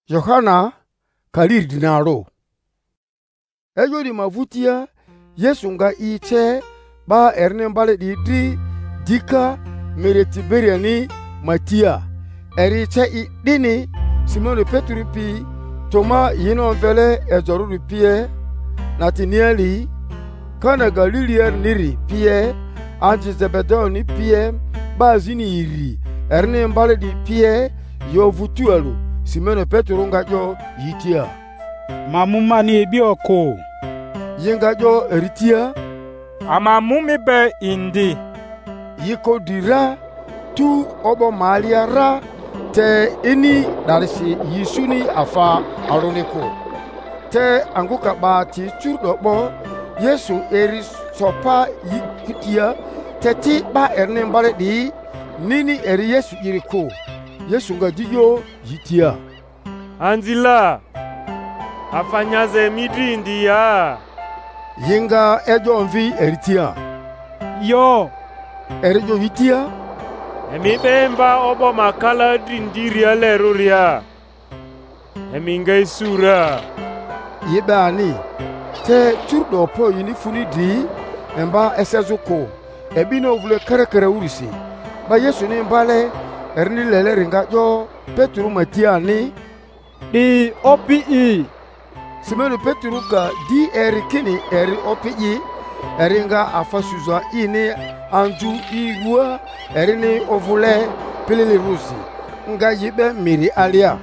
Yohana kalir dinaro. Ejo di mavutia Yesu nga iche ba erne mbale di dika mere Tiberia ni Matia. Eri che i dini Simon Petru pi Toma yino vele ezoru pie Natanieli kana Galilia niri pie anji Zebedeo ni pie ba zini iri erne mbale di pie yo vutuelu Simon Petru nga jo yitia mamuma ni ebi oko yinga jo eritia amamumi be indi yiko dira tu obo malia ra te ini darisi yisuni afa aroniko te anguka ba ti churdobo Yesu eri sopa yikia teti ba erne mbale di nini eri Yesu iriko Yesu nga jiyo yitia Anzila afanyaze midri india yinga ejo mvi eritia yo erijo yitia emi bemba obo makala dindiria leruria emi ngai sura yibani te churdo po yini funi di emba esezuko ebi no vule kare urisi ba Yesu ni mbale erni lele ringa jo Petru Matia ni di OPE Simon Petru ka di erikini eri OPE eringa afasuza ini anju iwa erini ovule pilili rusi nga yibe miri alia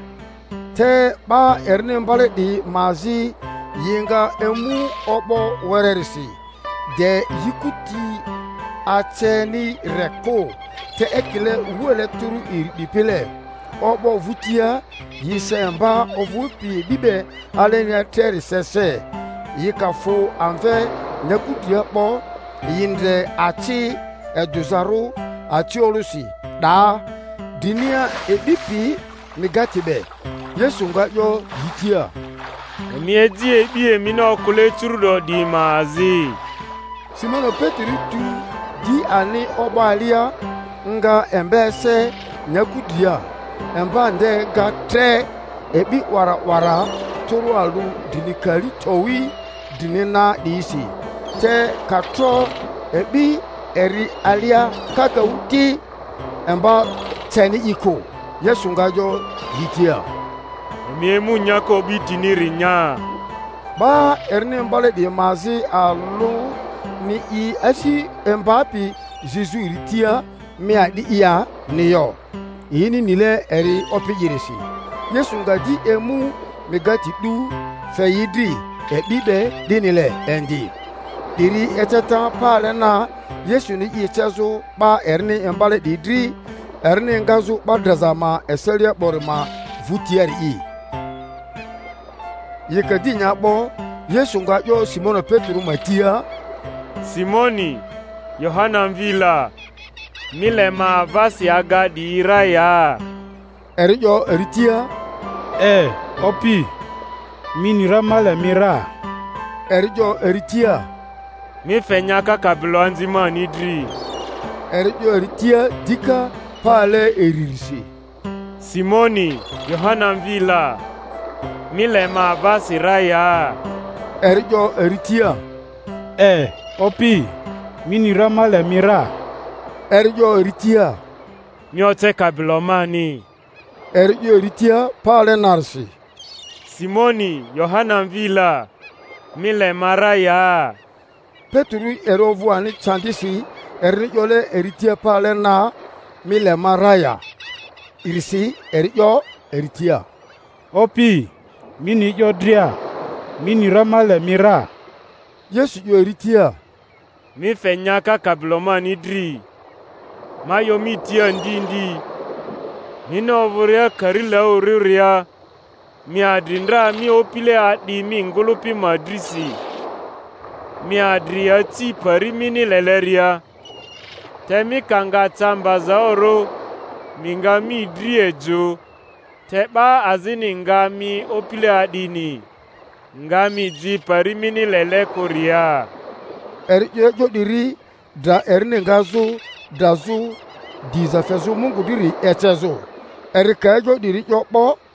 te ba erni mbale di mazi yinga emu obo wererisi de yikuti acheni reko te ekile uwele turu irdipile obo vutia yisemba ovupi bibe alenia teri sese yikafo anve nekudia po yinde achi eduzaru achi olusi da dinia ebipi migatibe Yesu nga yo yitia emiedi ebi emina okule churudo di mazi Simon Petru tu di ani obo alia nga embese nyakudia embande ga tre ebi wara toro alu dinikali towi dinina disi te katro ebi eri alia kaka uti emba teni iko Yesu ngajo yitia emiemu nyako bitiniri nya ba erne mbale di mazi alu ni i asi embapi Jesu iritia mi adi iya niyo yini nile eri opijirisi Yesu ngaji emu megati du feyidi ebibe dinile endi diri eteta pale na Yesu ni ichezo ba erni embale didri erni ngazu badrazama eselia borima vutiari yekadi nyabo Yesu ngajo Simon Petru Matia Simoni Yohana mvila milema vasi agadi iraya erijo eritia OPE minira male mira erijo eritia mi fenyaka kabilo anzima nidri erijo eritia dika pale eririsi Simoni Yohana mvila milema vasi raya erijo eritia OPE minira male mira erijo eritia miote kabilo mani erijo eritia pale narsi Simoni Yohana mvila milema raya Petru erovu ani chandisi erijo le eritia pale na milema raya irisi erijo eritia OPE mini jodria minira male mira Yesu jo eritia mi fenyaka kabilo mani dri mayo mi tia ndindi nino vuria karila uriria mi adrindra mi opile adi mi ngulupi madrisi mi adria ti pari mini leleria temi kanga tamba zaoro minga mi driejo teba azini nga mi opile adini nga mi ji pari mini lele koria erijo diri da erne ngazu dazu dizafezu mungu diri echezo erika ejo diri jokpo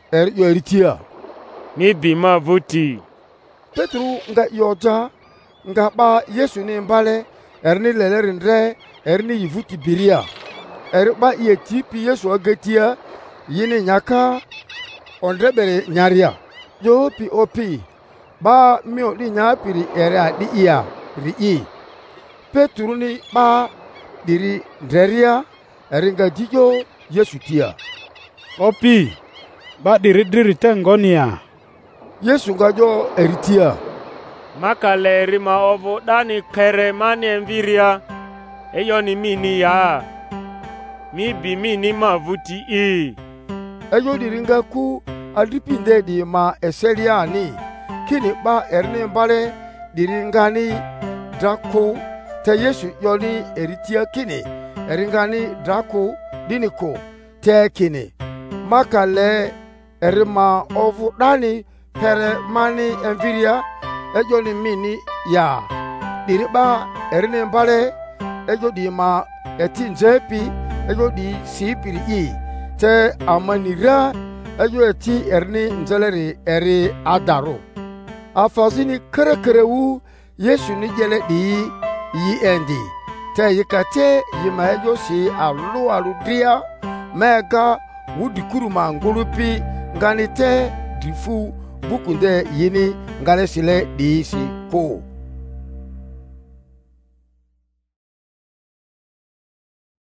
yo eritia mi bi mavuti. Petru nga yoja nga ba Yesu ni mbale erni lelerindre erni yivuti biria ba ye tipi Yesu agatia yini nyaka ondrebere nyaria yo pi opi ba mio di nyapiri era di iya ri Petru ni ba diri ndreria eringa jijo Yesu tia Opi ba diri tengonia Yesu ngajo eritia Makaleri ma ovo dani kere mani enviria eyo ni mini ya mi bi mini mavuti eyo diringa ku adipinde di ma eseria ni kini ba erne mbale diringa ni drako te Yesu yoni eritia kini eringani drako diniko te kini makale erima ovu dani kere mani enviria ejo ni mini ya diriba erne mbale ejo di ma etinjepi ejo di sipiri te amanira ejo eti erni nzeleri eri adaro afazini kerekerewu Yesu ni jele di yi endi te yikate yima ejo si aludria mega wudikuru mangulupi nganite difu bukunde yini ngale sile di si ko